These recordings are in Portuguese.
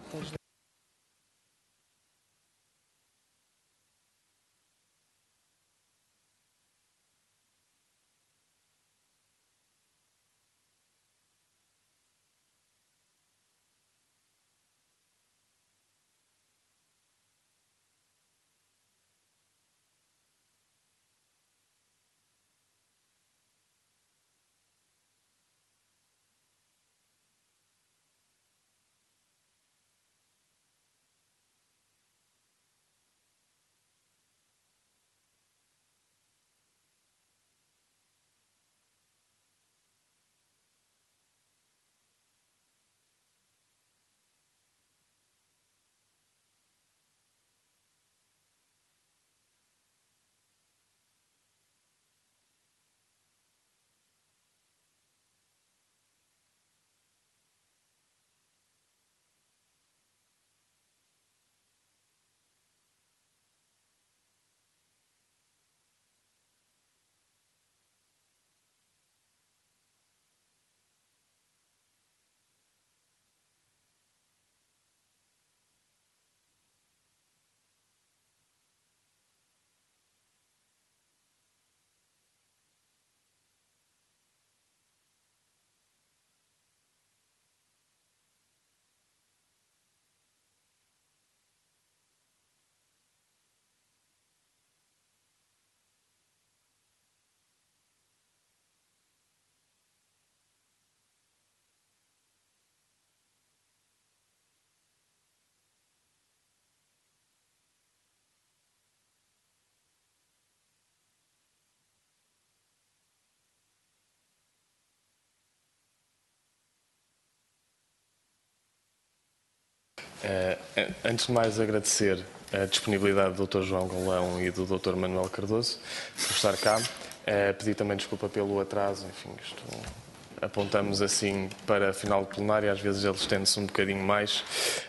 Antes de mais, agradecer a disponibilidade do Dr. João Golão e do Dr. Manuel Cardoso por estar cá. Pedir também desculpa pelo atraso, enfim, isto apontamos assim para a final de plenária, às vezes ele estende-se um bocadinho mais.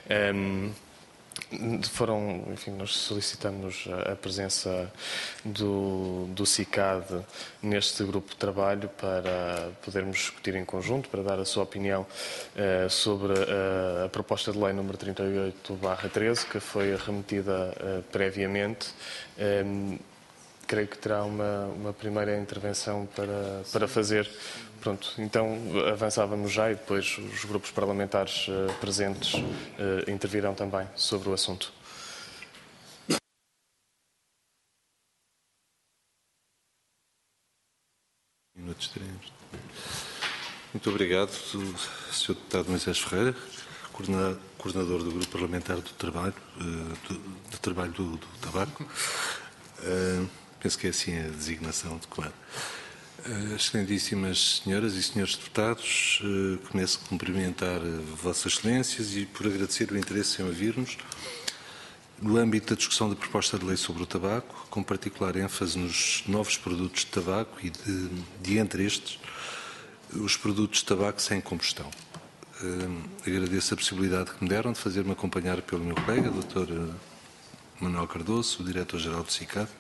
Enfim, nós solicitamos a presença do CICAD neste grupo de trabalho para podermos discutir em conjunto, para dar a sua opinião sobre a proposta de lei número 38/13, que foi remetida previamente. Creio que terá uma primeira intervenção para fazer. Pronto, então avançávamos já e depois os grupos parlamentares presentes intervirão também sobre o assunto. Muito obrigado, Sr. Deputado Moisés Ferreira, coordenador do Grupo Parlamentar do Trabalho, do Tabaco. Penso que é assim a designação adequada. Excelentíssimas senhoras e senhores deputados, começo a cumprimentar Vossas Excelências e por agradecer o interesse em ouvir-nos no âmbito da discussão da proposta de lei sobre o tabaco, com particular ênfase nos novos produtos de tabaco e de entre estes, os produtos de tabaco sem combustão. Agradeço a possibilidade que me deram de fazer-me acompanhar pelo meu colega, Dr. Manuel Cardoso, o Diretor-Geral do CICAD.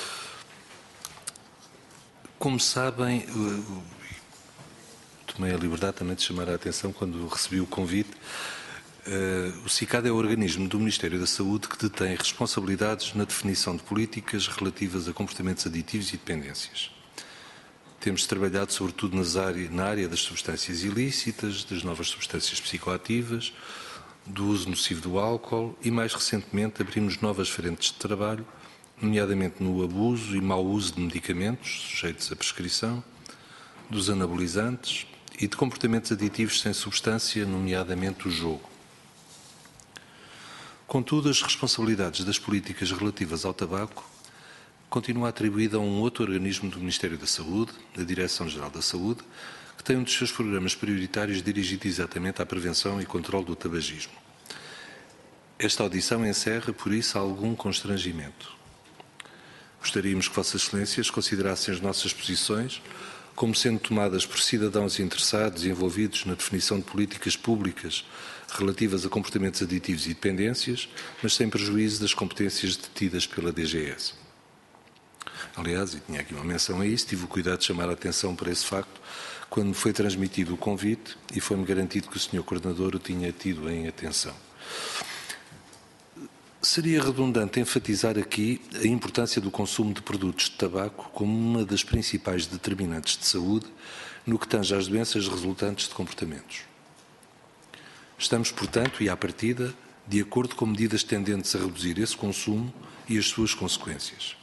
Como sabem, tomei a liberdade também de chamar a atenção quando recebi o convite. O CICAD é o organismo do Ministério da Saúde que detém responsabilidades na definição de políticas relativas a comportamentos aditivos e dependências. Temos trabalhado sobretudo na área das substâncias ilícitas, das novas substâncias psicoativas, do uso nocivo do álcool e, mais recentemente, abrimos novas frentes de trabalho, nomeadamente no abuso e mau uso de medicamentos sujeitos à prescrição, dos anabolizantes e de comportamentos aditivos sem substância, nomeadamente o jogo. Contudo, as responsabilidades das políticas relativas ao tabaco continuam atribuídas a um outro organismo do Ministério da Saúde, a Direção-Geral da Saúde, que tem um dos seus programas prioritários dirigido exatamente à prevenção e controle do tabagismo. Esta audição encerra, por isso, algum constrangimento. Gostaríamos que Vossas Excelências considerassem as nossas posições como sendo tomadas por cidadãos interessados e envolvidos na definição de políticas públicas relativas a comportamentos aditivos e dependências, mas sem prejuízo das competências detidas pela DGS. Aliás, e tinha aqui uma menção a isso, tive o cuidado de chamar a atenção para esse facto quando me foi transmitido o convite e foi-me garantido que o Sr. Coordenador o tinha tido em atenção. Seria redundante enfatizar aqui a importância do consumo de produtos de tabaco como uma das principais determinantes de saúde no que tange às doenças resultantes de comportamentos. Estamos, portanto, e à partida, de acordo com medidas tendentes a reduzir esse consumo e as suas consequências.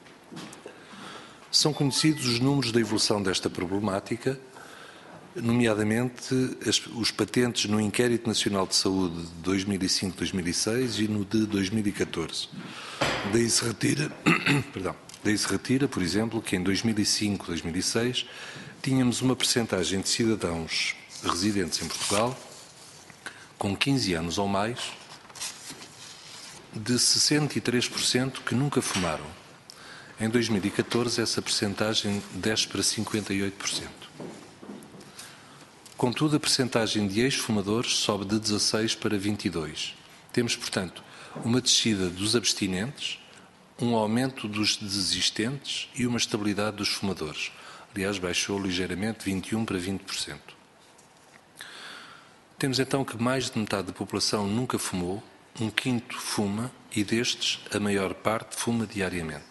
São conhecidos os números da evolução desta problemática, nomeadamente os patentes no Inquérito Nacional de Saúde de 2005-2006 e no de 2014. Daí se retira, por exemplo, que em 2005-2006 tínhamos uma percentagem de cidadãos residentes em Portugal com 15 anos ou mais de 63% que nunca fumaram. Em 2014, essa percentagem desce para 58%. Contudo, a percentagem de ex-fumadores sobe de 16% para 22%. Temos, portanto, uma descida dos abstinentes, um aumento dos desistentes e uma estabilidade dos fumadores. Aliás, baixou ligeiramente 21% para 20%. Temos então que mais de metade da população nunca fumou, um quinto fuma e destes a maior parte fuma diariamente.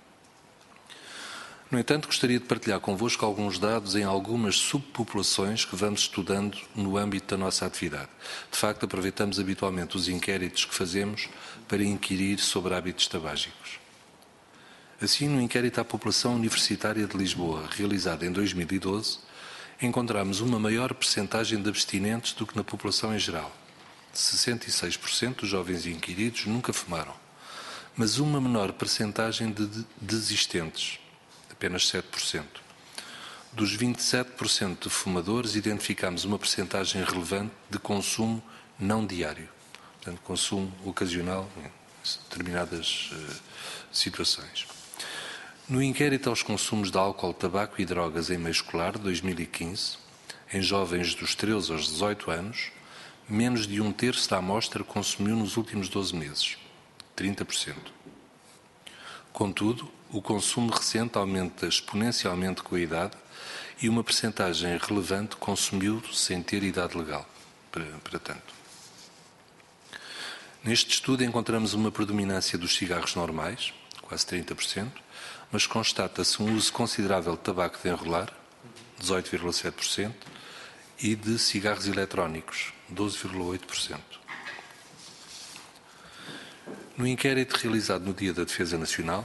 No entanto, gostaria de partilhar convosco alguns dados em algumas subpopulações que vamos estudando no âmbito da nossa atividade. De facto, aproveitamos habitualmente os inquéritos que fazemos para inquirir sobre hábitos tabágicos. Assim, no inquérito à população universitária de Lisboa, realizado em 2012, encontramos uma maior percentagem de abstinentes do que na população em geral. 66% dos jovens inquiridos nunca fumaram, mas uma menor percentagem de desistentes, apenas 7%. Dos 27% de fumadores, identificamos uma percentagem relevante de consumo não diário, portanto, consumo ocasional em determinadas situações. No inquérito aos consumos de álcool, tabaco e drogas em meio escolar, 2015, em jovens dos 13 aos 18 anos, menos de um terço da amostra consumiu nos últimos 12 meses, 30%. Contudo, o consumo recente aumenta exponencialmente com a idade e uma percentagem relevante consumiu sem ter idade legal, para tanto. Neste estudo encontramos uma predominância dos cigarros normais, quase 30%, mas constata-se um uso considerável de tabaco de enrolar, 18,7%, e de cigarros eletrónicos, 12,8%. No inquérito realizado no Dia da Defesa Nacional,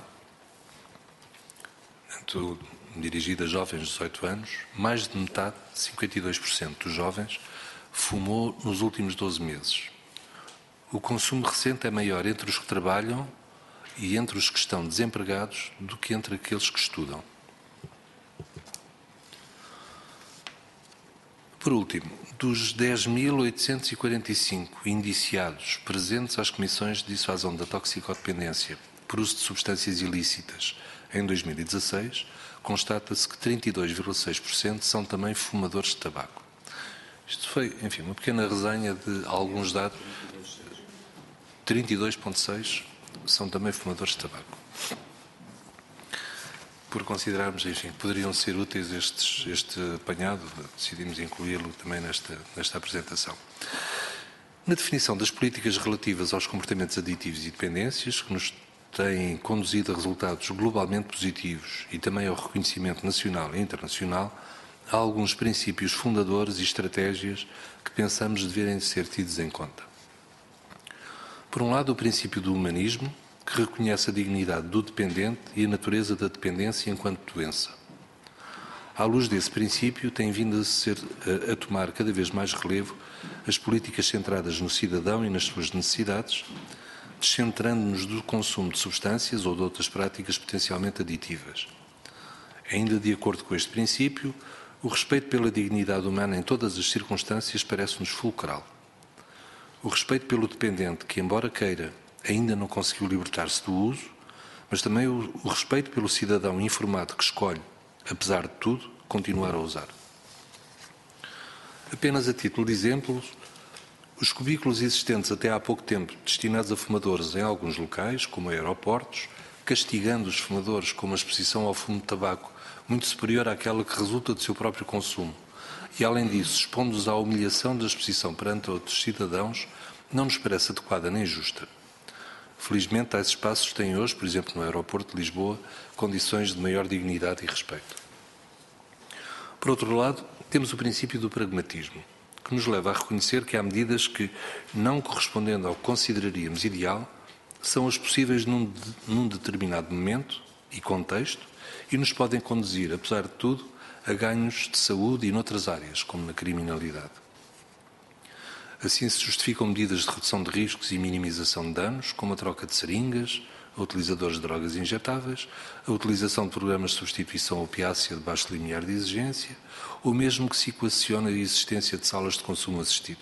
dirigido a jovens de 18 anos, mais de metade, 52% dos jovens, fumou nos últimos 12 meses. O consumo recente é maior entre os que trabalham e entre os que estão desempregados do que entre aqueles que estudam. Por último, dos 10.845 indiciados presentes às comissões de dissuasão da toxicodependência por uso de substâncias ilícitas em 2016, constata-se que 32,6% são também fumadores de tabaco. Isto foi, enfim, uma pequena resenha de alguns dados. 32,6% são também fumadores de tabaco. Por considerarmos, enfim, que poderiam ser úteis este apanhado, decidimos incluí-lo também nesta apresentação. Na definição das políticas relativas aos comportamentos aditivos e dependências, que nos têm conduzido a resultados globalmente positivos e também ao reconhecimento nacional e internacional, há alguns princípios fundadores e estratégias que pensamos deverem ser tidos em conta. Por um lado, o princípio do humanismo, que reconhece a dignidade do dependente e a natureza da dependência enquanto doença. À luz desse princípio, têm vindo a tomar cada vez mais relevo as políticas centradas no cidadão e nas suas necessidades, descentrando-nos do consumo de substâncias ou de outras práticas potencialmente aditivas. Ainda de acordo com este princípio, o respeito pela dignidade humana em todas as circunstâncias parece-nos fulcral. O respeito pelo dependente que, embora queira, ainda não conseguiu libertar-se do uso, mas também o respeito pelo cidadão informado que escolhe, apesar de tudo, continuar a usar. Apenas a título de exemplo, os cubículos existentes até há pouco tempo destinados a fumadores em alguns locais, como aeroportos, castigando os fumadores com uma exposição ao fumo de tabaco muito superior àquela que resulta do seu próprio consumo, e além disso, expondo-os à humilhação da exposição perante outros cidadãos, não nos parece adequada nem justa. Felizmente, tais espaços têm hoje, por exemplo, no aeroporto de Lisboa, condições de maior dignidade e respeito. Por outro lado, temos o princípio do pragmatismo, que nos leva a reconhecer que há medidas que, não correspondendo ao que consideraríamos ideal, são as possíveis num determinado momento e contexto e nos podem conduzir, apesar de tudo, a ganhos de saúde e noutras áreas, como na criminalidade. Assim se justificam medidas de redução de riscos e minimização de danos, como a troca de seringas, a utilizadores de drogas injetáveis, a utilização de programas de substituição opiácea de baixo limiar de exigência, ou mesmo que se equaciona a existência de salas de consumo assistido.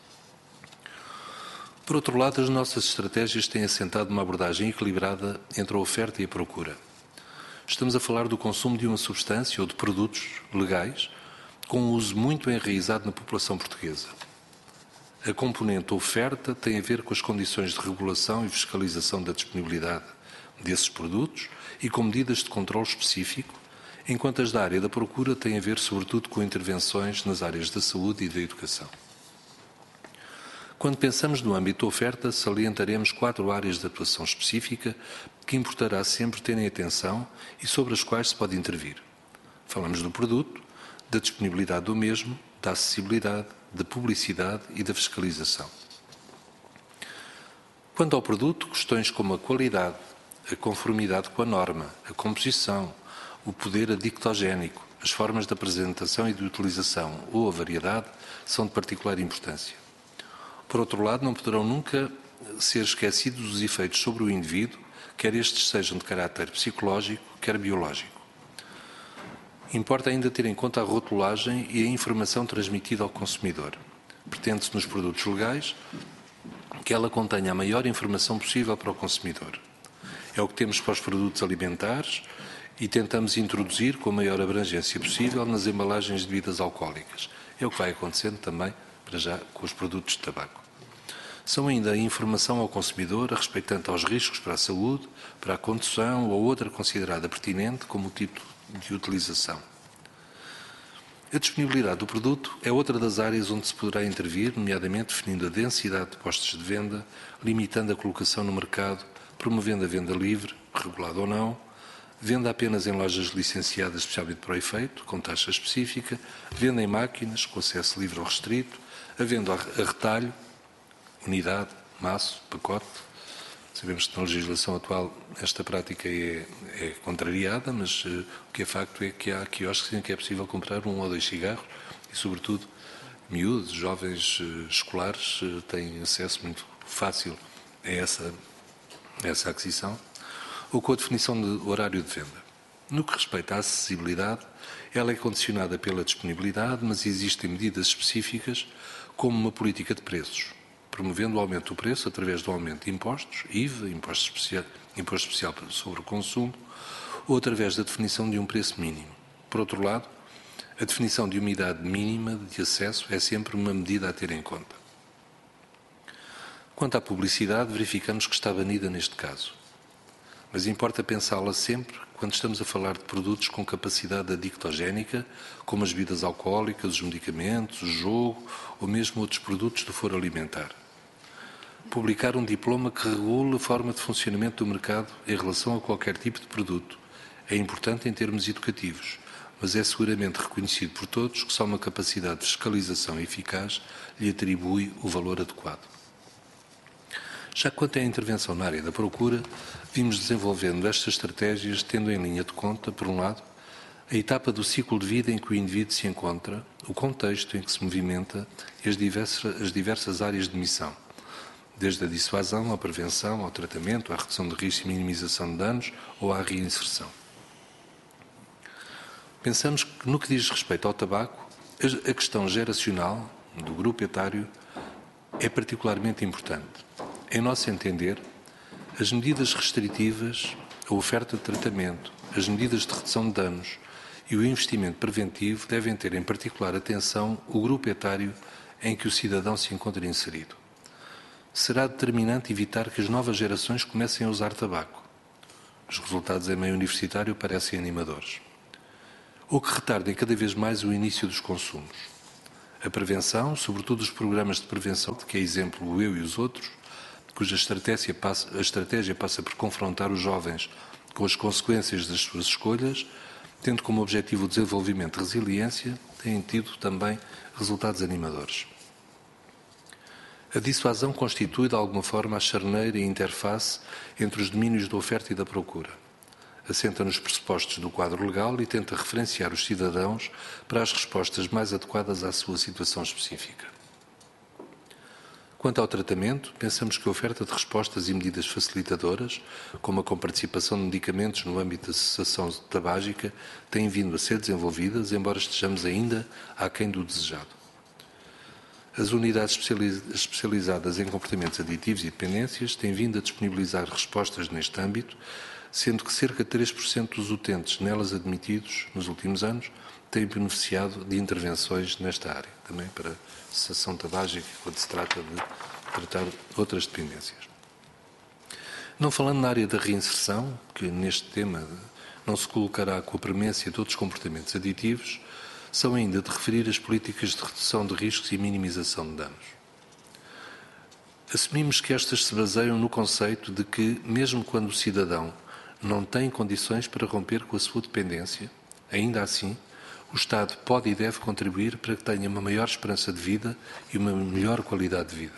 Por outro lado, as nossas estratégias têm assentado uma abordagem equilibrada entre a oferta e a procura. Estamos a falar do consumo de uma substância ou de produtos legais com um uso muito enraizado na população portuguesa. A componente oferta tem a ver com as condições de regulação e fiscalização da disponibilidade desses produtos e com medidas de controle específico, enquanto as da área da procura têm a ver sobretudo com intervenções nas áreas da saúde e da educação. Quando pensamos no âmbito da oferta, salientaremos 4 áreas de atuação específica que importará sempre terem atenção e sobre as quais se pode intervir. Falamos do produto, da disponibilidade do mesmo, da acessibilidade, da publicidade e da fiscalização. Quanto ao produto, questões como a qualidade, a conformidade com a norma, a composição, o poder adictogénico, as formas de apresentação e de utilização ou a variedade são de particular importância. Por outro lado, não poderão nunca ser esquecidos os efeitos sobre o indivíduo, quer estes sejam de caráter psicológico, quer biológico. Importa ainda ter em conta a rotulagem e a informação transmitida ao consumidor. Pretende-se nos produtos legais que ela contenha a maior informação possível para o consumidor. É o que temos para os produtos alimentares e tentamos introduzir com a maior abrangência possível nas embalagens de bebidas alcoólicas. É o que vai acontecendo também, para já, com os produtos de tabaco. São ainda a informação ao consumidor a respeito tanto aos riscos para a saúde, para a condução ou outra considerada pertinente como o tipo de utilização. A disponibilidade do produto é outra das áreas onde se poderá intervir, nomeadamente definindo a densidade de postos de venda, limitando a colocação no mercado, promovendo a venda livre, regulada ou não, venda apenas em lojas licenciadas especialmente para o efeito, com taxa específica, venda em máquinas, com acesso livre ou restrito, a venda a retalho, unidade, maço, pacote. Sabemos que na legislação atual esta prática é contrariada, mas o que é facto é que há quiosques em que é possível comprar 1 ou 2 cigarros e, sobretudo, miúdos, jovens escolares têm acesso muito fácil a essa aquisição, ou com a definição de horário de venda. No que respeita à acessibilidade, ela é condicionada pela disponibilidade, mas existem medidas específicas, como uma política de preços, promovendo o aumento do preço através do aumento de impostos, IVA, imposto especial sobre o consumo, ou através da definição de um preço mínimo. Por outro lado, a definição de uma idade mínima de acesso é sempre uma medida a ter em conta. Quanto à publicidade, verificamos que está banida neste caso. Mas importa pensá-la sempre quando estamos a falar de produtos com capacidade adictogénica, como as bebidas alcoólicas, os medicamentos, o jogo ou mesmo outros produtos do foro alimentar. Publicar um diploma que regule a forma de funcionamento do mercado em relação a qualquer tipo de produto é importante em termos educativos, mas é seguramente reconhecido por todos que só uma capacidade de fiscalização eficaz lhe atribui o valor adequado. Já quanto à intervenção na área da procura, vimos desenvolvendo estas estratégias tendo em linha de conta, por um lado, a etapa do ciclo de vida em que o indivíduo se encontra, o contexto em que se movimenta e as diversas áreas de missão, desde a dissuasão, à prevenção, ao tratamento, à redução de risco e minimização de danos ou à reinserção. Pensamos que, no que diz respeito ao tabaco, a questão geracional do grupo etário é particularmente importante. Em nosso entender, as medidas restritivas, a oferta de tratamento, as medidas de redução de danos e o investimento preventivo devem ter em particular atenção o grupo etário em que o cidadão se encontra inserido. Será determinante evitar que as novas gerações comecem a usar tabaco. Os resultados em meio universitário parecem animadores. Ou que retardem cada vez mais o início dos consumos. A prevenção, sobretudo os programas de prevenção, que é exemplo o Eu e os Outros, cuja estratégia passa por confrontar os jovens com as consequências das suas escolhas, tendo como objetivo o desenvolvimento de resiliência, têm tido também resultados animadores. A dissuasão constitui, de alguma forma, a charneira e a interface entre os domínios da oferta e da procura. Assenta nos pressupostos do quadro legal e tenta referenciar os cidadãos para as respostas mais adequadas à sua situação específica. Quanto ao tratamento, pensamos que a oferta de respostas e medidas facilitadoras, como a comparticipação de medicamentos no âmbito da cessação tabágica, têm vindo a ser desenvolvidas, embora estejamos ainda aquém do desejado. As unidades especializadas em comportamentos aditivos e dependências têm vindo a disponibilizar respostas neste âmbito, sendo que cerca de 3% dos utentes nelas admitidos nos últimos anos têm beneficiado de intervenções nesta área, também para cessação tabágica, quando se trata de tratar outras dependências. Não falando na área da reinserção, que neste tema não se colocará com a premência de outros comportamentos aditivos, são ainda de referir as políticas de redução de riscos e minimização de danos. Assumimos que estas se baseiam no conceito de que, mesmo quando o cidadão não tem condições para romper com a sua dependência, ainda assim, o Estado pode e deve contribuir para que tenha uma maior esperança de vida e uma melhor qualidade de vida.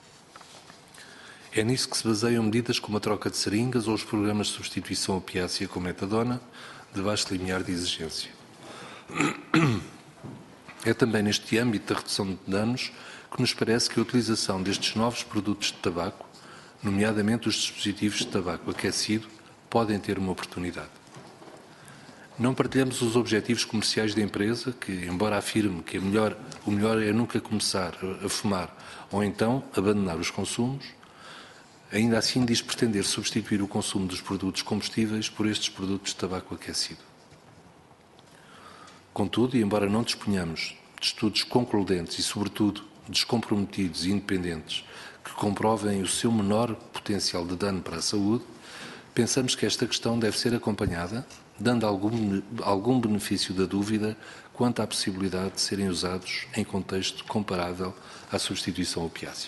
É nisso que se baseiam medidas como a troca de seringas ou os programas de substituição opiácea com metadona, de baixo limiar de exigência. É também neste âmbito da redução de danos que nos parece que a utilização destes novos produtos de tabaco, nomeadamente os dispositivos de tabaco aquecido, podem ter uma oportunidade. Não partilhamos os objetivos comerciais da empresa, que, embora afirme que o melhor é nunca começar a fumar ou então abandonar os consumos, ainda assim diz pretender substituir o consumo dos produtos combustíveis por estes produtos de tabaco aquecido. Contudo, e embora não disponhamos de estudos concludentes e, sobretudo, descomprometidos e independentes que comprovem o seu menor potencial de dano para a saúde, pensamos que esta questão deve ser acompanhada, dando algum benefício da dúvida quanto à possibilidade de serem usados em contexto comparável à substituição opiácea.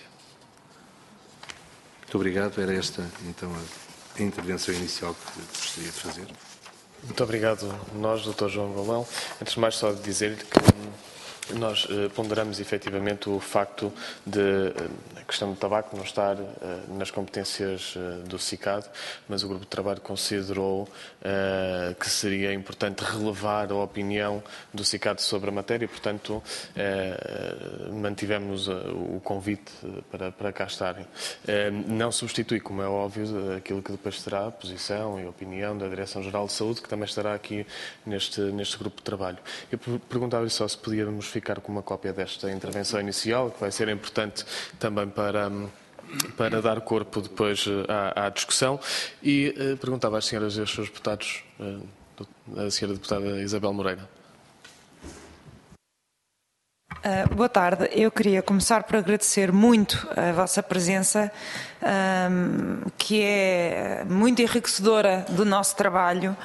Muito obrigado. Era esta, então, a intervenção inicial que gostaria de fazer. Muito obrigado, Dr. João Galvão. Antes de mais, só dizer-lhe que nós ponderamos efetivamente o facto de a questão do tabaco não estar nas competências do CICAD, mas o grupo de trabalho considerou que seria importante relevar a opinião do CICAD sobre a matéria e, portanto, mantivemos o convite para cá estarem. Não substitui, como é óbvio, aquilo que depois será a posição e a opinião da Direção-Geral de Saúde, que também estará aqui neste grupo de trabalho. Eu perguntava-lhe só se podíamos ficar com uma cópia desta intervenção inicial, que vai ser importante também para dar corpo depois à discussão, e perguntava às senhoras e aos seus deputados, a senhora deputada Isabel Moreira. Boa tarde. Eu queria começar por agradecer muito a vossa presença, que é muito enriquecedora do nosso trabalho.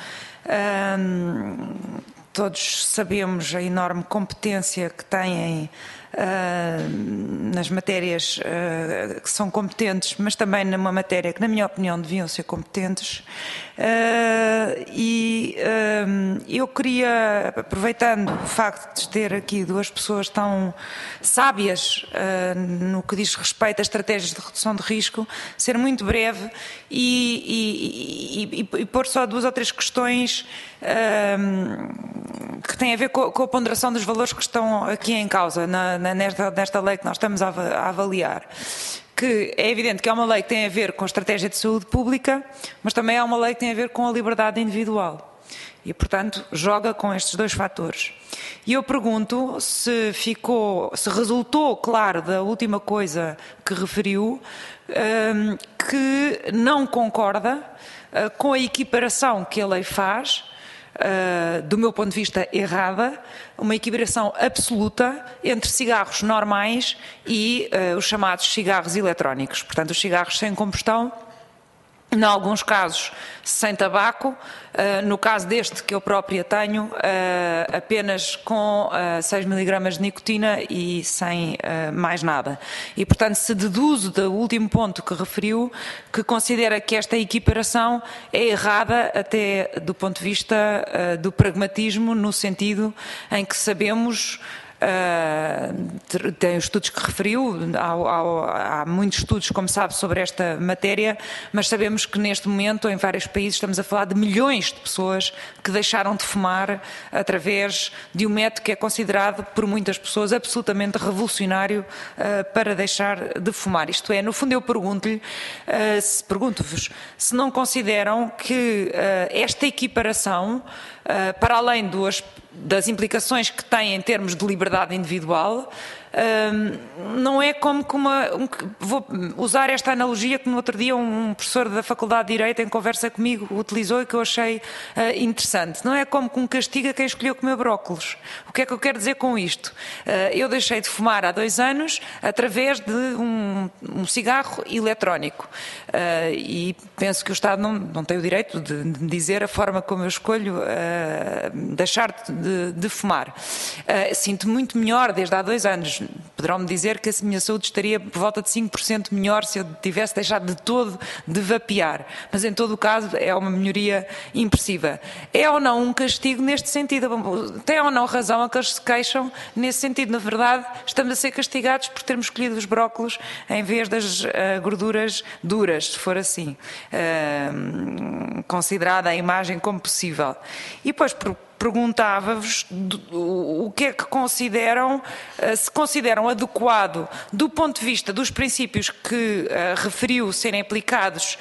Todos sabemos a enorme competência que têm nas matérias que são competentes, mas também numa matéria que, na minha opinião, deviam ser competentes. Eu queria, aproveitando o facto de ter aqui duas pessoas tão sábias no que diz respeito a estratégias de redução de risco, ser muito breve e pôr só duas ou três questões que têm a ver com a ponderação dos valores que estão aqui em causa nesta lei que nós estamos a avaliar. Que é evidente que é uma lei que tem a ver com a estratégia de saúde pública, mas também é uma lei que tem a ver com a liberdade individual. E, portanto, joga com estes dois fatores. E eu pergunto se resultou claro da última coisa que referiu, que não concorda com a equiparação que a lei faz, do meu ponto de vista errada, uma equiparação absoluta entre cigarros normais e os chamados cigarros eletrónicos. Portanto, os cigarros sem combustão Em alguns casos sem tabaco, no caso deste que eu própria tenho, apenas com 6 miligramas de nicotina e sem mais nada. E, portanto, se deduzo do último ponto que referiu, que considera que esta equiparação é errada até do ponto de vista do pragmatismo, no sentido em que sabemos... tem os estudos que referiu, há muitos estudos, como sabe, sobre esta matéria, mas sabemos que neste momento em vários países estamos a falar de milhões de pessoas que deixaram de fumar através de um método que é considerado por muitas pessoas absolutamente revolucionário para deixar de fumar. Isto é, no fundo eu pergunto-vos se não consideram que esta equiparação, para além das implicações que tem em termos de liberdade individual, não é como que vou usar esta analogia que no outro dia um professor da Faculdade de Direito em conversa comigo utilizou e que eu achei interessante. Não é como que um castigo a quem escolheu comer brócolos. O que é que eu quero dizer com isto? Eu deixei de fumar há 2 anos através de um cigarro eletrónico e penso que o Estado não tem o direito de dizer a forma como eu escolho deixar de fumar. Sinto muito melhor desde há 2 anos. Poderão-me dizer que a minha saúde estaria por volta de 5% melhor se eu tivesse deixado de todo de vapear. Mas, em todo o caso, é uma melhoria impressiva. É ou não um castigo neste sentido? Tem ou não razão aqueles que se queixam nesse sentido? Na verdade, estamos a ser castigados por termos escolhido os brócolos em vez das gorduras duras, se for assim, considerada a imagem como possível. E depois, perguntava-vos o que é que consideram, se consideram adequado do ponto de vista dos princípios que referiu serem aplicados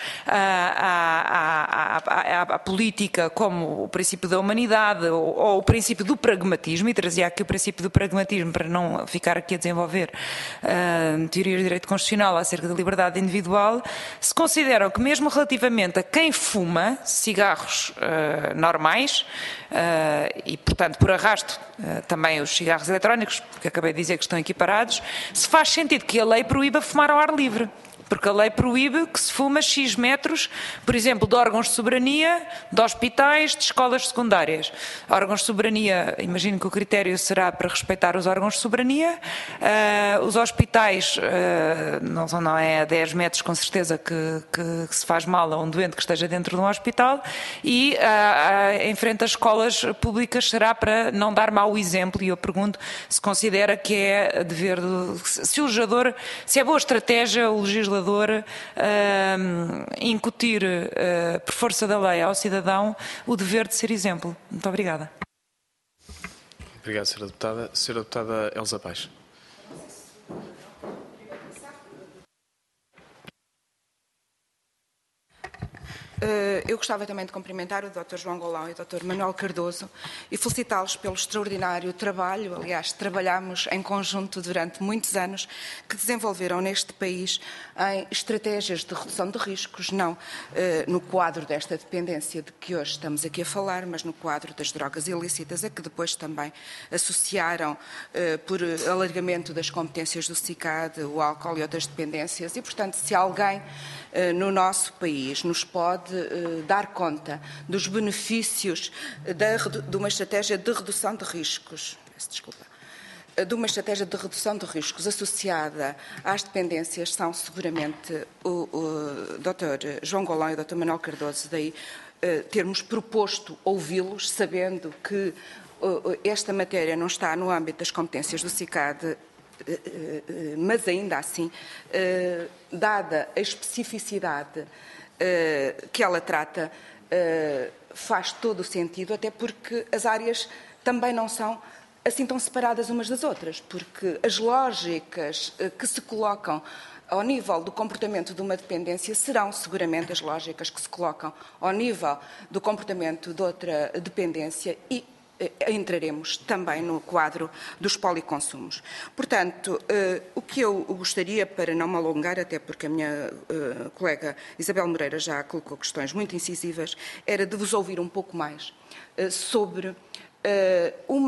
à política, como o princípio da humanidade ou o princípio do pragmatismo, e trazia aqui o princípio do pragmatismo para não ficar aqui a desenvolver teorias de direito constitucional acerca da liberdade individual, se consideram que mesmo relativamente a quem fuma cigarros normais, e, portanto, por arrasto, também os cigarros eletrónicos, porque acabei de dizer que estão equiparados, se faz sentido que a lei proíba fumar ao ar livre. Porque a lei proíbe que se fuma X metros, por exemplo, de órgãos de soberania, de hospitais, de escolas secundárias. Órgãos de soberania, imagino que o critério será para respeitar os órgãos de soberania. Os hospitais, não é a 10 metros com certeza que se faz mal a um doente que esteja dentro de um hospital. E em frente às escolas públicas será para não dar mau exemplo. E eu pergunto se considera que é dever se o legislador, se é boa estratégia o legislador incutir por força da lei ao cidadão o dever de ser exemplo. Muito obrigada. Obrigado, Sra. Deputada. Sra. Deputada Elsa Paes. Eu gostava também de cumprimentar o Dr. João Golão e o Dr. Manuel Cardoso e felicitá-los pelo extraordinário trabalho. Aliás, trabalhámos em conjunto durante muitos anos, que desenvolveram neste país em estratégias de redução de riscos, não no quadro desta dependência de que hoje estamos aqui a falar, mas no quadro das drogas ilícitas, a que depois também associaram, por alargamento das competências do CICAD, o álcool e outras dependências. E, portanto, se alguém no nosso país nos pode dar conta dos benefícios de uma estratégia de redução de riscos, de uma estratégia de redução de riscos associada às dependências, são seguramente o Dr. João Golão e o Dr. Manuel Cardoso, daí termos proposto ouvi-los, sabendo que esta matéria não está no âmbito das competências do CICAD, mas ainda assim, dada a especificidade que ela trata, faz todo o sentido, até porque as áreas também não são assim tão separadas umas das outras, porque as lógicas que se colocam ao nível do comportamento de uma dependência serão seguramente as lógicas que se colocam ao nível do comportamento de outra dependência e entraremos também no quadro dos policonsumos. Portanto, o que eu gostaria, para não me alongar, até porque a minha colega Isabel Moreira já colocou questões muito incisivas, era de vos ouvir um pouco mais sobre uma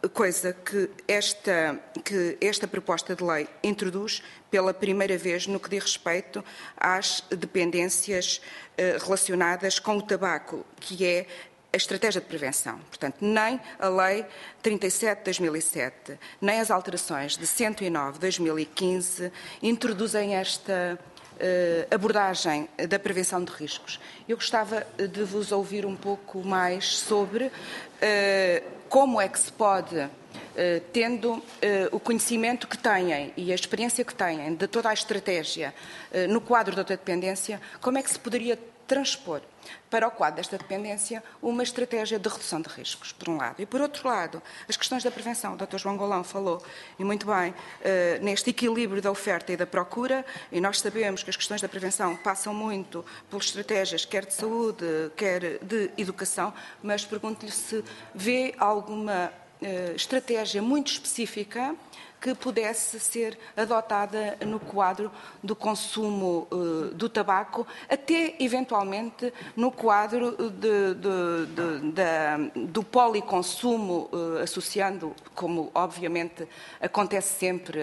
coisa que esta proposta de lei introduz pela primeira vez no que diz respeito às dependências relacionadas com o tabaco, que é a estratégia de prevenção. Portanto, nem a Lei 37 de 2007, nem as alterações de 109 de 2015 introduzem esta abordagem da prevenção de riscos. Eu gostava de vos ouvir um pouco mais sobre como é que se pode, tendo o conhecimento que têm e a experiência que têm de toda a estratégia no quadro da dependência, como é que se poderia transpor para o quadro desta dependência uma estratégia de redução de riscos, por um lado. E, por outro lado, as questões da prevenção. O Dr. João Golão falou, e muito bem, neste equilíbrio da oferta e da procura, e nós sabemos que as questões da prevenção passam muito por estratégias, quer de saúde, quer de educação, mas pergunto-lhe se vê alguma estratégia muito específica que pudesse ser adotada no quadro do consumo do tabaco, até eventualmente no quadro do policonsumo, associando, como obviamente acontece sempre,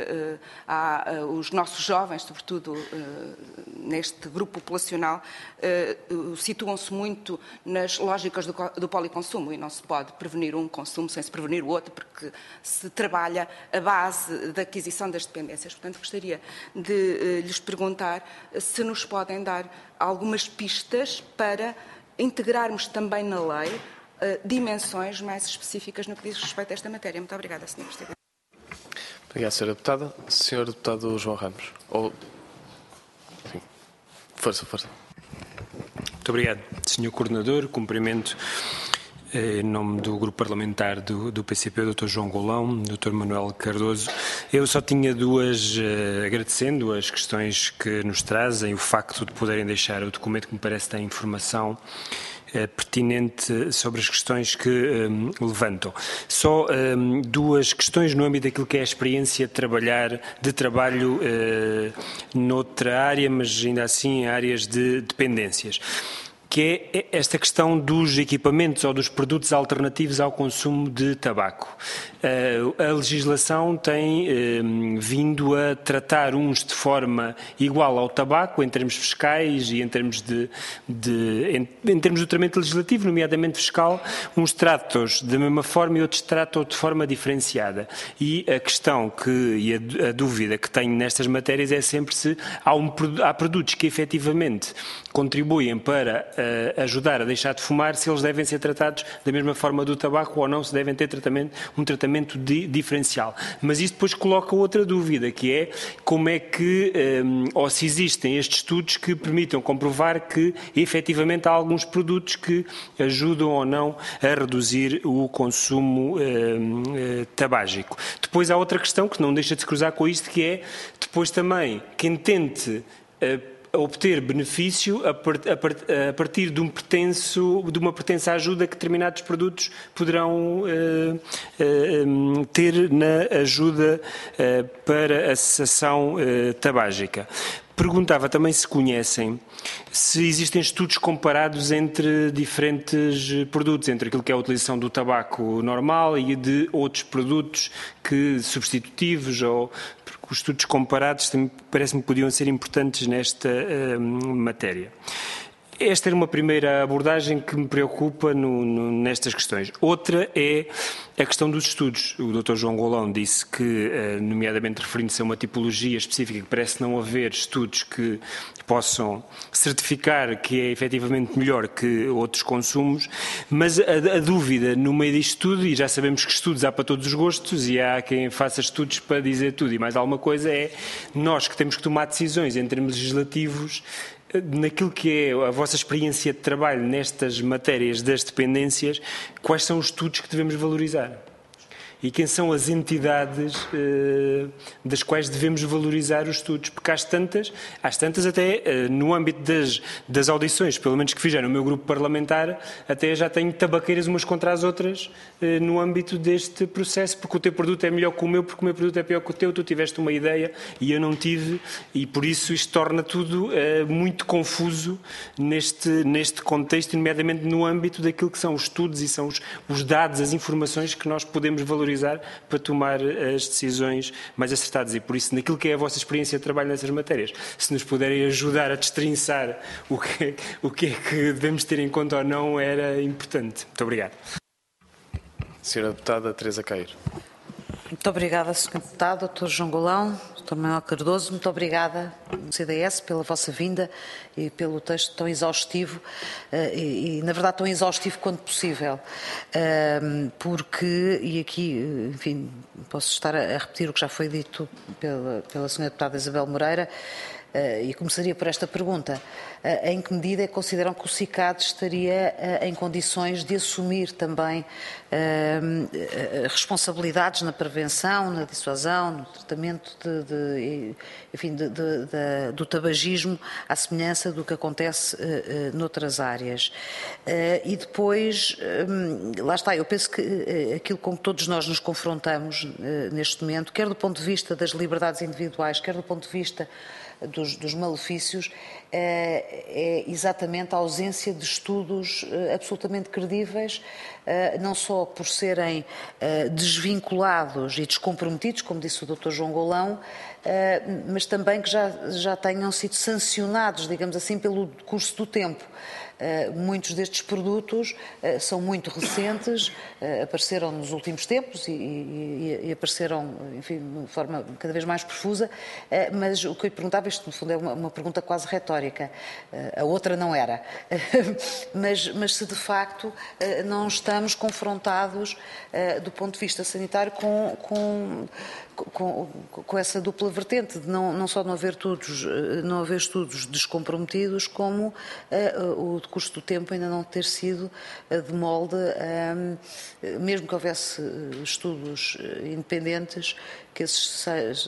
os nossos jovens, sobretudo neste grupo populacional, situam-se muito nas lógicas do policonsumo e não se pode prevenir um consumo sem se prevenir o outro, porque se trabalha a base da aquisição das dependências. Portanto, gostaria de lhes perguntar se nos podem dar algumas pistas para integrarmos também na lei dimensões mais específicas no que diz respeito a esta matéria. Muito obrigada, Sr. Presidente. Obrigado, Sra. Deputada. Sr. Deputado João Ramos. Sim. Força. Muito obrigado, Sr. Coordenador. Cumprimento em nome do Grupo Parlamentar do PCP, o Dr. João Golão, Dr. Manuel Cardoso. Eu só tinha agradecendo as questões que nos trazem, o facto de poderem deixar o documento que me parece ter informação pertinente sobre as questões que levantam. Só duas questões no âmbito daquilo que é a experiência de trabalho noutra área, mas ainda assim em áreas de dependências, que é esta questão dos equipamentos ou dos produtos alternativos ao consumo de tabaco. A legislação tem vindo a tratar uns de forma igual ao tabaco, em termos fiscais e em termos em termos do tratamento legislativo, nomeadamente fiscal, uns tratam-os da mesma forma e outros tratam de forma diferenciada. E a questão e a dúvida que tenho nestas matérias é sempre se há produtos que efetivamente contribuem para ajudar a deixar de fumar, se eles devem ser tratados da mesma forma do tabaco ou não, se devem ter um tratamento diferencial. Mas isso depois coloca outra dúvida, que é como é que, ou se existem estes estudos que permitam comprovar que efetivamente há alguns produtos que ajudam ou não a reduzir o consumo tabágico. Depois há outra questão que não deixa de se cruzar com isto, que é depois também quem tente obter benefício a partir de uma pretensa ajuda que determinados produtos poderão ter na ajuda para a cessação tabágica. Perguntava também se conhecem, se existem estudos comparados entre diferentes produtos, entre aquilo que é a utilização do tabaco normal e de outros produtos substitutivos, porque os estudos comparados parece-me que podiam ser importantes nesta matéria. Esta era uma primeira abordagem que me preocupa nestas questões. Outra é a questão dos estudos. O Dr. João Golão disse que, nomeadamente referindo-se a uma tipologia específica, que parece não haver estudos que possam certificar que é efetivamente melhor que outros consumos, mas a dúvida no meio disto tudo, e já sabemos que estudos há para todos os gostos e há quem faça estudos para dizer tudo e mais alguma coisa, é nós que temos que tomar decisões em termos legislativos. Naquilo que é a vossa experiência de trabalho nestas matérias das dependências, quais são os estudos que devemos valorizar? E quem são as entidades das quais devemos valorizar os estudos? Porque às tantas até no âmbito das audições, pelo menos que fizeram o meu grupo parlamentar, até já tenho tabaqueiras umas contra as outras no âmbito deste processo, porque o teu produto é melhor que o meu, porque o meu produto é pior que o teu, tu tiveste uma ideia e eu não tive, e por isso isto torna tudo muito confuso neste contexto, nomeadamente no âmbito daquilo que são os estudos e são os dados, as informações que nós podemos valorizar valorizar para tomar as decisões mais acertadas. E por isso, naquilo que é a vossa experiência de trabalho nessas matérias, se nos puderem ajudar a destrinçar o que é que devemos ter em conta ou não, era importante. Muito obrigado. Senhora Deputada Teresa Cairo. Muito obrigada, Sr. Deputado, Dr. João Golão, Dr. Manuel Cardoso, muito obrigada, CDS, pela vossa vinda e pelo texto tão exaustivo e, na verdade, tão exaustivo quanto possível, porque, e aqui, enfim, posso estar a repetir o que já foi dito pela Sra. Deputada Isabel Moreira, e começaria por esta pergunta: em que medida é que consideram que o CICAD estaria em condições de assumir também responsabilidades na prevenção, na dissuasão, no tratamento do tabagismo, à semelhança do que acontece noutras áreas? E depois, lá está, eu penso que aquilo com que todos nós nos confrontamos neste momento, quer do ponto de vista das liberdades individuais, quer do ponto de vista dos malefícios, é exatamente a ausência de estudos absolutamente credíveis, não só por serem desvinculados e descomprometidos, como disse o Dr. João Golão, mas também que já tenham sido sancionados, digamos assim, pelo curso do tempo. Muitos destes produtos são muito recentes, apareceram nos últimos tempos e apareceram, enfim, de forma cada vez mais profusa, mas o que eu perguntava, isto no fundo é uma pergunta quase retórica, a outra não era, mas se de facto não estamos confrontados do ponto de vista sanitário com essa dupla vertente, de não só não haver estudos descomprometidos, como o decurso do tempo ainda não ter sido de molde, mesmo que houvesse estudos independentes, que esses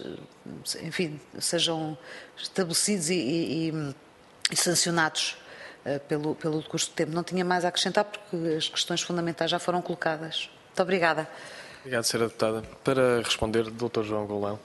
sejam estabelecidos e sancionados pelo decurso do tempo. Não tinha mais a acrescentar, porque as questões fundamentais já foram colocadas. Muito obrigada. Obrigado, Sra. Deputada. Para responder, Dr. João Golão.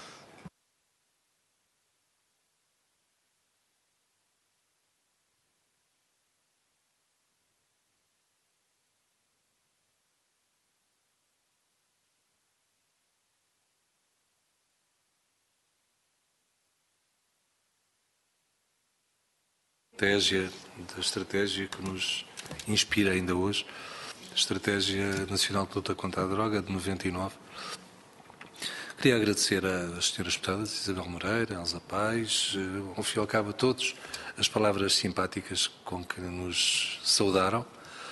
Da estratégia que nos inspira ainda hoje, a Estratégia Nacional de Luta contra a Droga, de 99. Queria agradecer às senhoras deputadas Isabel Moreira, Elsa Paz, ao fim e ao cabo a todos, as palavras simpáticas com que nos saudaram.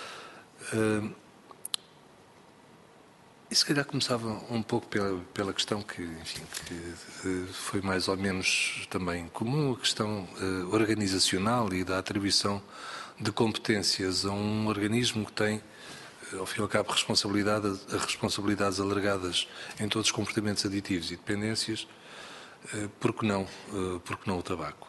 E se calhar começava um pouco pela questão que foi mais ou menos também comum, a questão organizacional e da atribuição de competências a um organismo que tem, ao fim e ao cabo, responsabilidades alargadas em todos os comportamentos aditivos e dependências. Por que não o tabaco?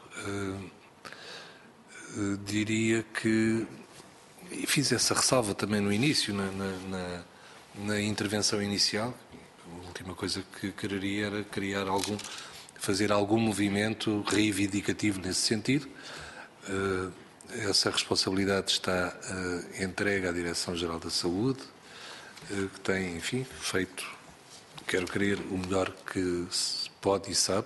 Diria que, e fiz essa ressalva também no início, na intervenção inicial, a última coisa que quereria era fazer algum movimento reivindicativo nesse sentido. Essa responsabilidade está entregue à Direção-Geral da Saúde, que tem, enfim, feito, quero crer, o melhor que se pode e sabe,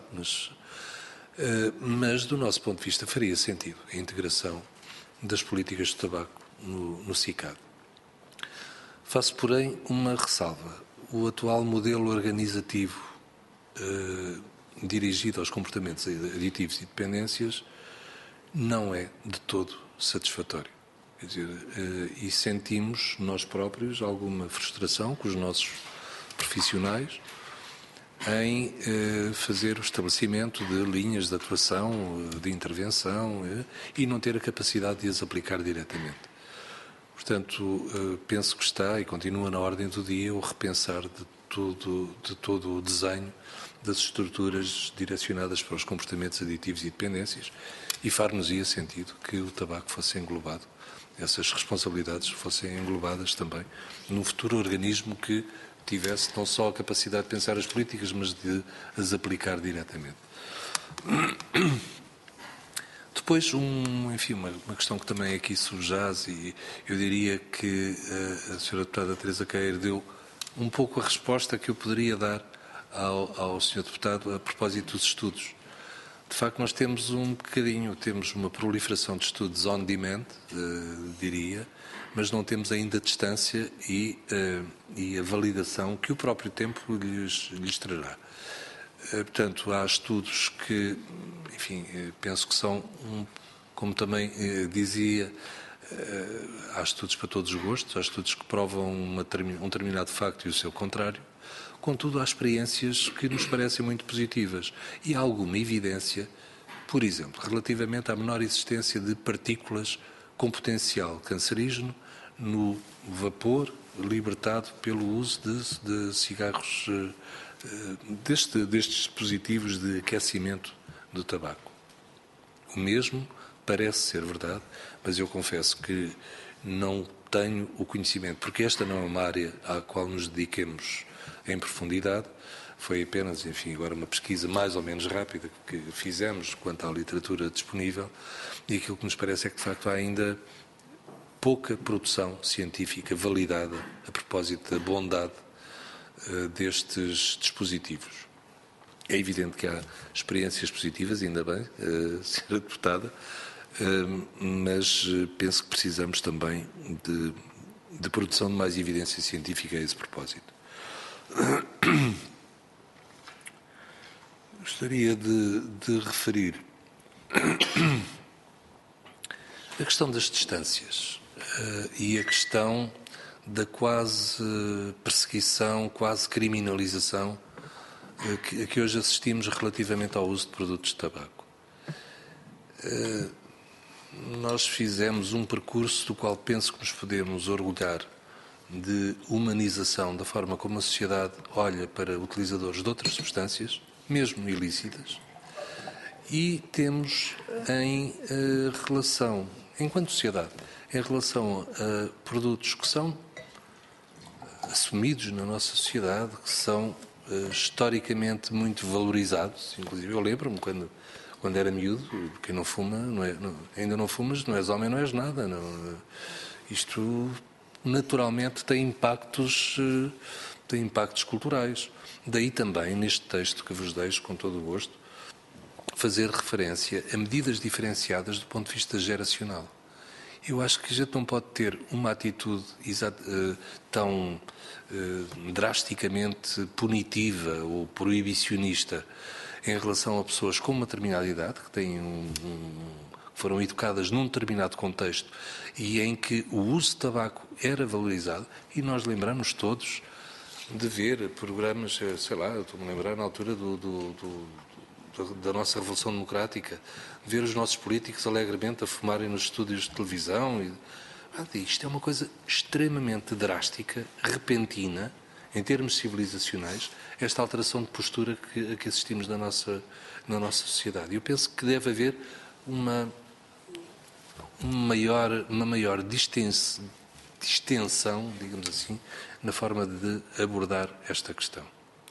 mas do nosso ponto de vista faria sentido a integração das políticas de tabaco no CICAD. Faço, porém, uma ressalva. O atual modelo organizativo dirigido aos comportamentos aditivos e dependências não é de todo satisfatório. Quer dizer, e sentimos nós próprios alguma frustração com os nossos profissionais em fazer o estabelecimento de linhas de atuação, de intervenção e não ter a capacidade de as aplicar diretamente. Portanto, penso que está e continua na ordem do dia o repensar de todo o desenho das estruturas direcionadas para os comportamentos aditivos e dependências, e far-nos-ia sentido que o tabaco fosse englobado, essas responsabilidades fossem englobadas também num futuro organismo que tivesse não só a capacidade de pensar as políticas, mas de as aplicar diretamente. Depois, uma questão que também aqui subjaz, e eu diria que a Sra. Deputada Teresa Cairo deu um pouco a resposta que eu poderia dar ao Sr. Deputado a propósito dos estudos. De facto, nós temos temos uma proliferação de estudos on demand, diria, mas não temos ainda a distância e a validação que o próprio tempo lhes trará. Portanto, há estudos que, enfim, penso que são, como também dizia, há estudos para todos os gostos, há estudos que provam um determinado facto e o seu contrário. Contudo, há experiências que nos parecem muito positivas e há alguma evidência, por exemplo, relativamente à menor existência de partículas com potencial cancerígeno no vapor libertado pelo uso de cigarros, destes dispositivos de aquecimento do tabaco. O mesmo parece ser verdade, mas eu confesso que não tenho o conhecimento, porque esta não é uma área à qual nos dediquemos em profundidade. Foi apenas, enfim, agora uma pesquisa mais ou menos rápida que fizemos quanto à literatura disponível, e aquilo que nos parece é que, de facto, há ainda pouca produção científica validada a propósito da bondade destes dispositivos. É evidente que há experiências positivas, ainda bem, Sra. Deputada, mas penso que precisamos também de produção de mais evidência científica a esse propósito. Gostaria de referir a questão das distâncias e a questão da quase perseguição, quase criminalização a que hoje assistimos relativamente ao uso de produtos de tabaco. Nós fizemos um percurso do qual penso que nos podemos orgulhar, de humanização da forma como a sociedade olha para utilizadores de outras substâncias, mesmo ilícitas, e temos em relação, enquanto sociedade, em relação a produtos que são assumidos na nossa sociedade, que são historicamente muito valorizados. Inclusive, eu lembro-me quando era miúdo, quem não fuma, ainda não fumas, não és homem, não és nada. Isto naturalmente tem impactos culturais. Daí também, neste texto que vos deixo com todo o gosto, fazer referência a medidas diferenciadas do ponto de vista geracional. Eu acho que a gente não pode ter uma atitude tão drasticamente punitiva ou proibicionista em relação a pessoas com uma determinada idade, que têm foram educadas num determinado contexto e em que o uso de tabaco era valorizado, e nós lembramos todos de ver programas, sei lá, estou-me a lembrar na altura da nossa Revolução Democrática, ver os nossos políticos alegremente a fumarem nos estúdios de televisão. Isto é uma coisa extremamente drástica, repentina, em termos civilizacionais, esta alteração de postura a que assistimos na nossa sociedade. Eu penso que deve haver uma maior distensão, digamos assim, na forma de abordar esta questão.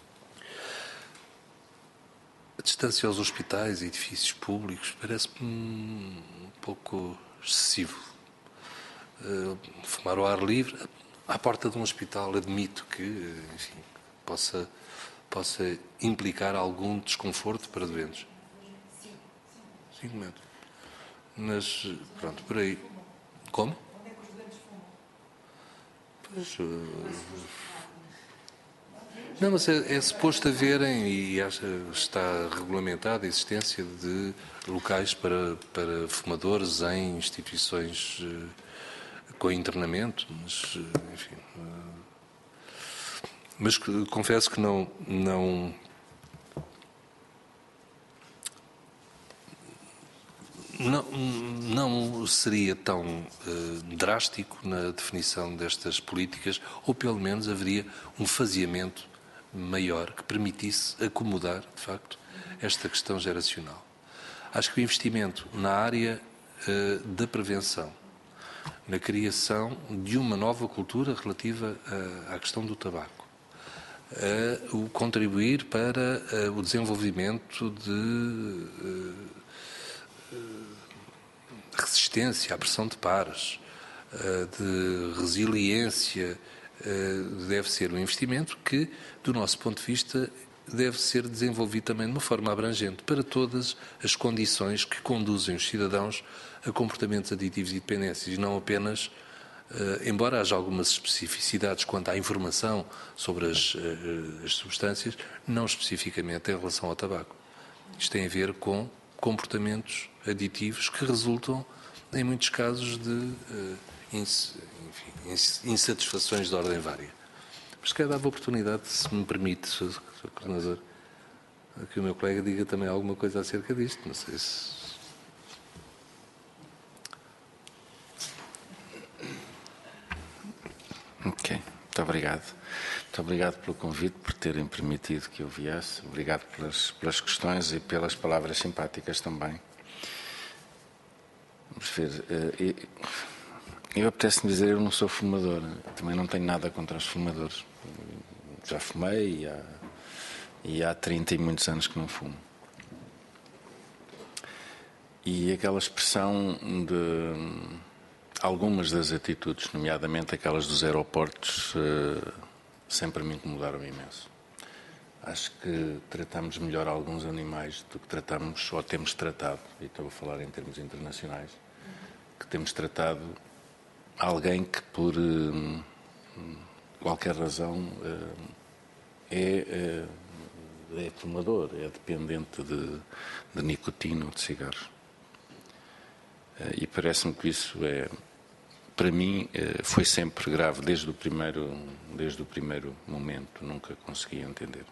A distância aos hospitais e edifícios públicos parece-me um pouco excessivo. Fumar ao ar livre, à porta de um hospital, admito que, enfim, possa implicar algum desconforto para doentes. 5 metros. Mas, pronto, por aí. Como? Pois, não, mas é suposto haverem, e está regulamentada a existência de locais para fumadores em instituições com internamento, mas, enfim. Mas confesso que não seria tão drástico na definição destas políticas, ou pelo menos haveria um faseamento maior que permitisse acomodar, de facto, esta questão geracional. Acho que o investimento na área da prevenção, na criação de uma nova cultura relativa à questão do tabaco, o contribuir para o desenvolvimento de resistência à pressão de pares, de resiliência deve ser um investimento que, do nosso ponto de vista, deve ser desenvolvido também de uma forma abrangente para todas as condições que conduzem os cidadãos a comportamentos aditivos e dependências, e não apenas, embora haja algumas especificidades quanto à informação sobre as substâncias, não especificamente em relação ao tabaco. Isto tem a ver com comportamentos aditivos que resultam, em muitos casos, de insatisfações de ordem vária. Mas se calhar dava oportunidade, se me permite, Sr. Coordenador, que o meu colega diga também alguma coisa acerca disto. Não sei se... Ok, muito obrigado. Muito obrigado pelo convite, por terem permitido que eu viesse. Obrigado pelas questões e pelas palavras simpáticas também. Vamos ver. Eu apetece-me dizer, eu não sou fumador. Também não tenho nada contra os fumadores. Já fumei e há 30 e muitos anos que não fumo. E aquela expressão de algumas das atitudes, nomeadamente aquelas dos aeroportos, sempre me incomodaram imenso. Acho que tratamos melhor alguns animais do que tratamos, ou temos tratado, e estou a falar em termos internacionais, que temos tratado alguém que por qualquer razão é fumador, é dependente de nicotina ou de cigarros. E parece-me que isso para mim, foi sempre grave desde o primeiro momento, nunca consegui entender.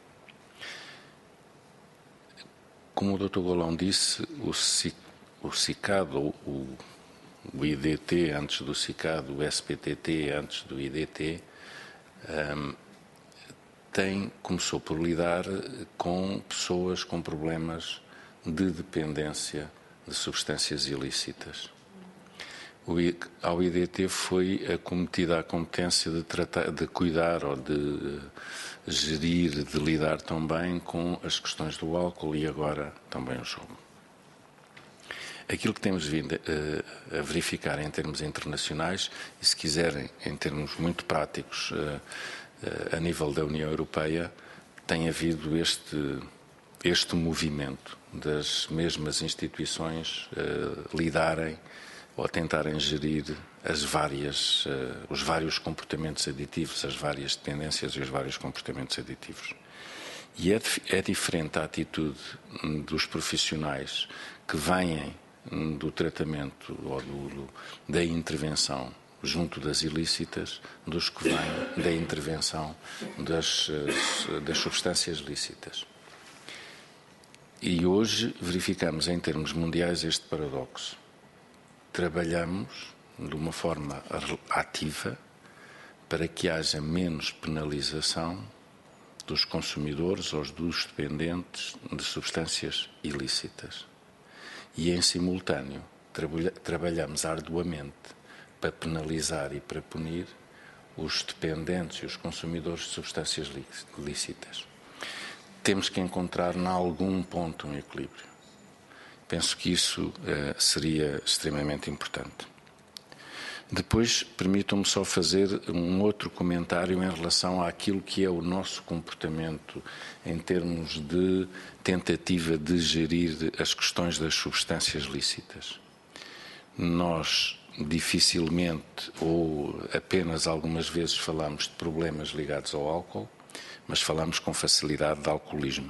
Como o Dr. Golão disse, o CICAD, ou o IDT antes do CICAD, o SPTT antes do IDT, começou por lidar com pessoas com problemas de dependência de substâncias ilícitas. Ao IDT foi acometida a competência de cuidar ou de gerir, de lidar também com as questões do álcool e agora também o jogo. Aquilo que temos vindo a verificar em termos internacionais, e se quiserem em termos muito práticos a nível da União Europeia, tem havido este movimento das mesmas instituições lidarem ou tentarem gerir os vários comportamentos aditivos, as várias dependências e os vários comportamentos aditivos. E é diferente a atitude dos profissionais que vêm do tratamento ou da intervenção junto das ilícitas dos que vêm da intervenção das substâncias lícitas. E hoje verificamos em termos mundiais este paradoxo. Trabalhamos de uma forma ativa para que haja menos penalização dos consumidores ou dos dependentes de substâncias ilícitas. E, em simultâneo, trabalhamos arduamente para penalizar e para punir os dependentes e os consumidores de substâncias lícitas. Temos que encontrar, em algum ponto, um equilíbrio. Penso que isso seria extremamente importante. Depois, permitam-me só fazer um outro comentário em relação àquilo que é o nosso comportamento em termos de tentativa de gerir as questões das substâncias lícitas. Nós dificilmente ou apenas algumas vezes falamos de problemas ligados ao álcool, mas falamos com facilidade de alcoolismo.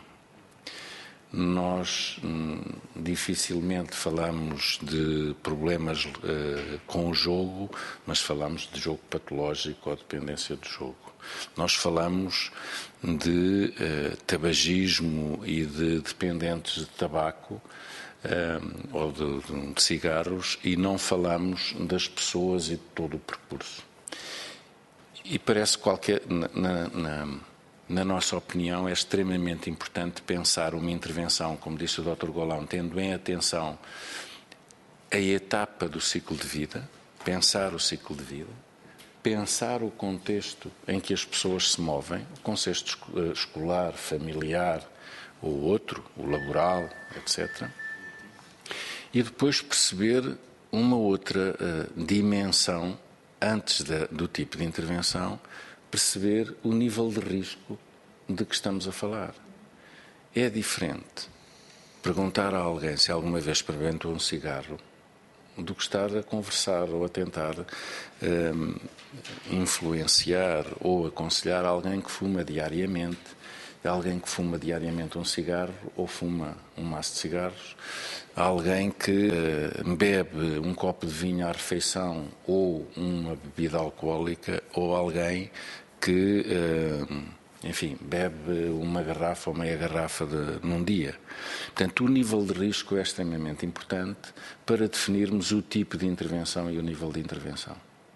Nós dificilmente falamos de problemas com o jogo, mas falamos de jogo patológico ou dependência do jogo. Nós falamos de tabagismo e de dependentes de tabaco ou de cigarros e não falamos das pessoas e de todo o percurso. E parece que na nossa opinião, é extremamente importante pensar uma intervenção, como disse o Dr. Golão, tendo em atenção a etapa do ciclo de vida, pensar o ciclo de vida, pensar o contexto em que as pessoas se movem, o contexto escolar, familiar ou outro, o laboral, etc. E depois perceber uma outra dimensão, antes do tipo de intervenção, perceber o nível de risco de que estamos a falar. É diferente perguntar a alguém se alguma vez experimentou um cigarro do que estar a conversar ou a tentar influenciar ou aconselhar alguém que fuma diariamente, alguém que fuma diariamente um cigarro ou fuma um maço de cigarros, alguém que bebe um copo de vinho à refeição ou uma bebida alcoólica, ou alguém que, enfim, bebe uma garrafa ou meia garrafa num dia. Portanto, o nível de risco é extremamente importante para definirmos o tipo de intervenção e o nível de intervenção.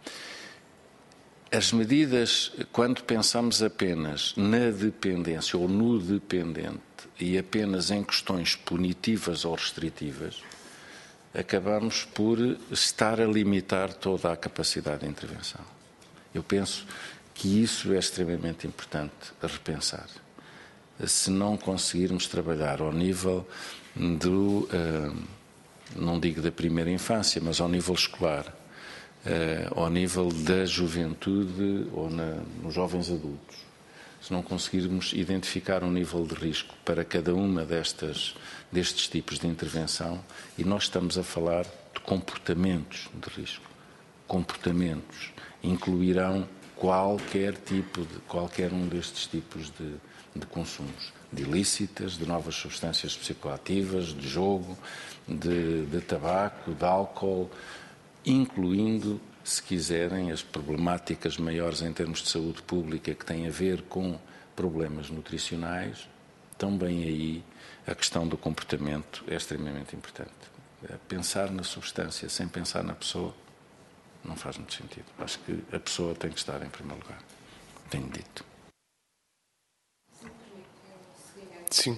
As medidas, quando pensamos apenas na dependência ou no dependente e apenas em questões punitivas ou restritivas, acabamos por estar a limitar toda a capacidade de intervenção. Eu penso que isso é extremamente importante a repensar. Se não conseguirmos trabalhar ao nível do, não digo da primeira infância, mas ao nível escolar, ao nível da juventude ou nos jovens adultos, se não conseguirmos identificar um nível de risco para cada uma destes tipos de intervenção, e nós estamos a falar de comportamentos de risco. Comportamentos incluirão qualquer um destes tipos de consumos, de ilícitas, de novas substâncias psicoativas, de jogo, de tabaco, de álcool, incluindo, se quiserem, as problemáticas maiores em termos de saúde pública que têm a ver com problemas nutricionais. Também aí a questão do comportamento é extremamente importante. Pensar na substância sem pensar na pessoa não faz muito sentido. Acho que a pessoa tem que estar em primeiro lugar. Tenho dito. Sim.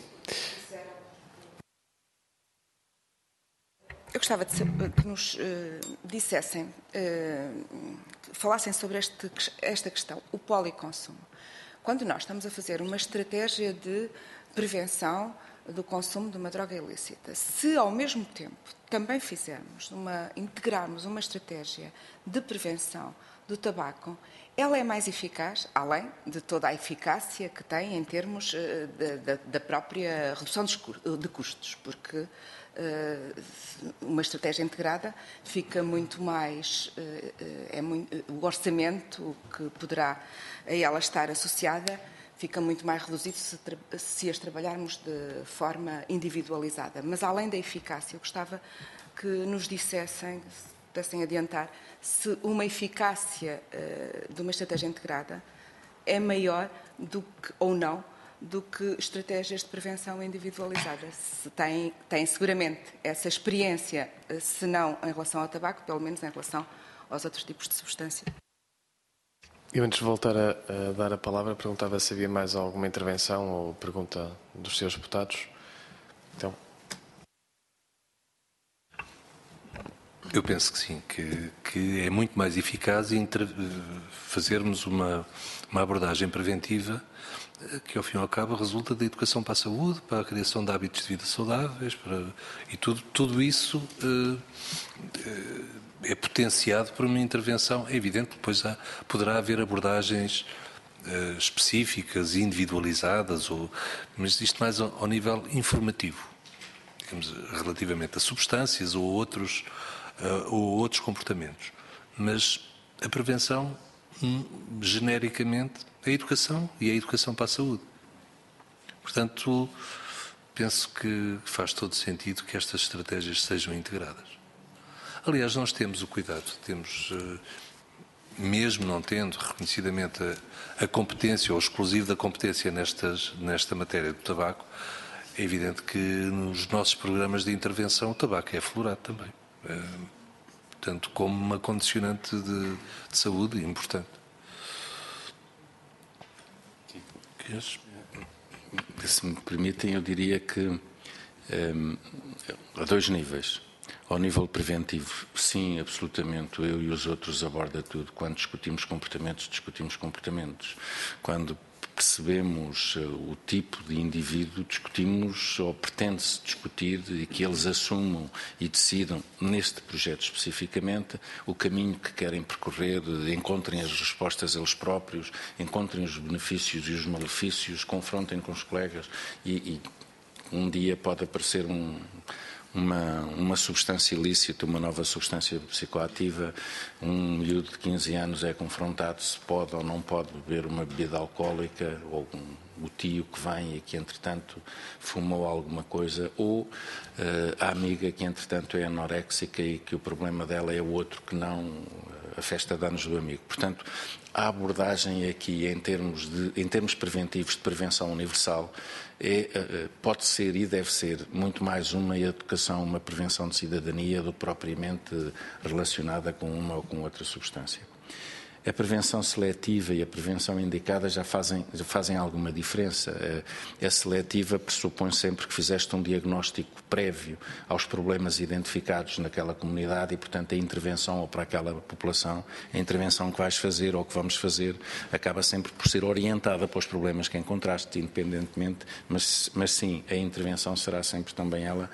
Eu gostava que nos dissessem, falassem sobre esta questão, o policonsumo. Quando nós estamos a fazer uma estratégia de prevenção do consumo de uma droga ilícita, se ao mesmo tempo também integrarmos uma estratégia de prevenção do tabaco, ela é mais eficaz, além de toda a eficácia que tem em termos da própria redução de custos, porque uma estratégia integrada fica muito mais, o orçamento que poderá a ela estar associada fica muito mais reduzido se as trabalharmos de forma individualizada. Mas, além da eficácia, eu gostava que nos dissessem, se pudessem adiantar, se uma eficácia de uma estratégia integrada é maior ou não do que estratégias de prevenção individualizada. Se têm seguramente essa experiência, se não em relação ao tabaco, pelo menos em relação aos outros tipos de substância. Eu, antes de voltar a dar a palavra, perguntava se havia mais alguma intervenção ou pergunta dos senhores deputados. Então. Eu penso que sim, que é muito mais eficaz fazermos uma abordagem preventiva que, ao fim e ao cabo, resulta da educação para a saúde, para a criação de hábitos de vida saudáveis, e tudo isso é potenciado por uma intervenção. É evidente que depois poderá haver abordagens específicas, individualizadas, mas isto mais ao nível informativo, digamos, relativamente a substâncias ou outros comportamentos. Mas a prevenção, genericamente, é a educação, e é a educação para a saúde. Portanto, penso que faz todo sentido que estas estratégias sejam integradas. Aliás, nós temos o cuidado, mesmo não tendo reconhecidamente a competência ou exclusivo da competência nesta matéria do tabaco, é evidente que nos nossos programas de intervenção o tabaco é aflorado também. Portanto, como uma condicionante de saúde importante. Se me permitem, eu diria que a dois níveis. Ao nível preventivo, sim, absolutamente, eu e os outros aborda tudo. Quando discutimos comportamentos, discutimos comportamentos. Quando percebemos o tipo de indivíduo, discutimos ou pretende-se discutir e que eles assumam e decidam, neste projeto especificamente, o caminho que querem percorrer, encontrem as respostas eles próprios, encontrem os benefícios e os malefícios, confrontem com os colegas e um dia pode aparecer uma substância ilícita, uma nova substância psicoativa, um miúdo de 15 anos é confrontado se pode ou não pode beber uma bebida alcoólica, ou o tio que vem e que entretanto fumou alguma coisa, ou a amiga que entretanto é anoréxica e que o problema dela é o outro que não a festa de anos do amigo. Portanto, a abordagem aqui em termos preventivos de prevenção universal pode ser e deve ser muito mais uma educação, uma prevenção de cidadania do que propriamente relacionada com uma ou com outra substância. A prevenção seletiva e a prevenção indicada já fazem alguma diferença. A seletiva pressupõe sempre que fizeste um diagnóstico prévio aos problemas identificados naquela comunidade e, portanto, a intervenção ou para aquela população, a intervenção que vais fazer ou que vamos fazer, acaba sempre por ser orientada para os problemas que encontraste, independentemente, mas sim, a intervenção será sempre também ela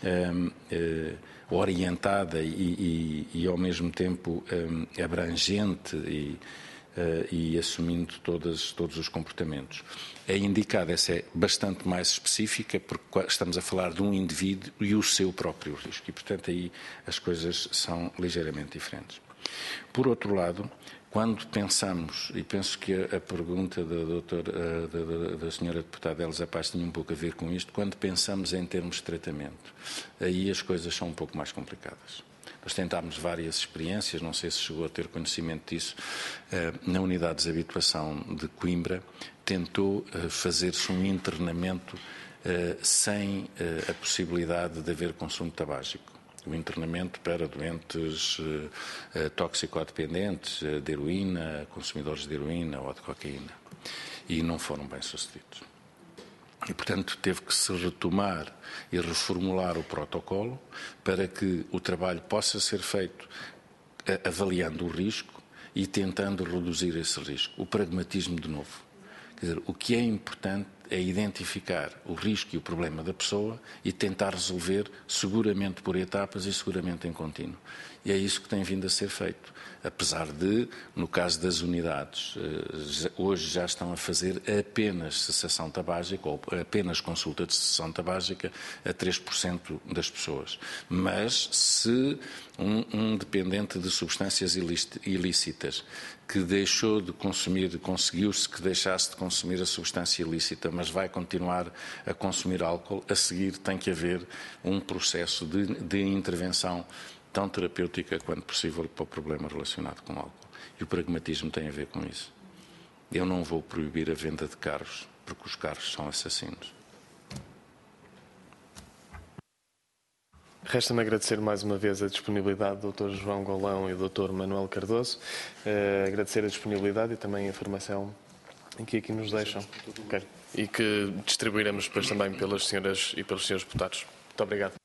orientada e ao mesmo tempo abrangente e assumindo todos os comportamentos. A indicada essa é bastante mais específica porque estamos a falar de um indivíduo e o seu próprio risco e, portanto, aí as coisas são ligeiramente diferentes. Por outro lado, quando pensamos, e penso que a pergunta da senhora deputada Elsa Paz tinha um pouco a ver com isto, quando pensamos em termos de tratamento, aí as coisas são um pouco mais complicadas. Nós tentámos várias experiências, não sei se chegou a ter conhecimento disso, na unidade de desabituação de Coimbra, tentou fazer-se um internamento sem a possibilidade de haver consumo tabágico. O internamento para doentes toxicodependentes, de heroína, consumidores de heroína ou de cocaína. E não foram bem-sucedidos. E, portanto, teve que se retomar e reformular o protocolo para que o trabalho possa ser feito avaliando o risco e tentando reduzir esse risco. O pragmatismo de novo. Quer dizer, o que é importante é identificar o risco e o problema da pessoa e tentar resolver seguramente por etapas e seguramente em contínuo. E é isso que tem vindo a ser feito. Apesar de, no caso das unidades, hoje já estão a fazer apenas cessação tabágica ou apenas consulta de cessação tabágica a 3% das pessoas. Mas se um dependente de substâncias ilícitas que deixou de consumir, conseguiu-se que deixasse de consumir a substância ilícita, mas vai continuar a consumir álcool, a seguir tem que haver um processo de intervenção tão terapêutica quanto possível para o problema relacionado com o álcool. E o pragmatismo tem a ver com isso. Eu não vou proibir a venda de carros, porque os carros são assassinos. Resta-me agradecer mais uma vez a disponibilidade do Dr. João Golão e do Dr. Manuel Cardoso. Agradecer a disponibilidade e também a informação que aqui nos deixam. Okay. E que distribuiremos depois também pelas senhoras e pelos senhores deputados. Muito obrigado.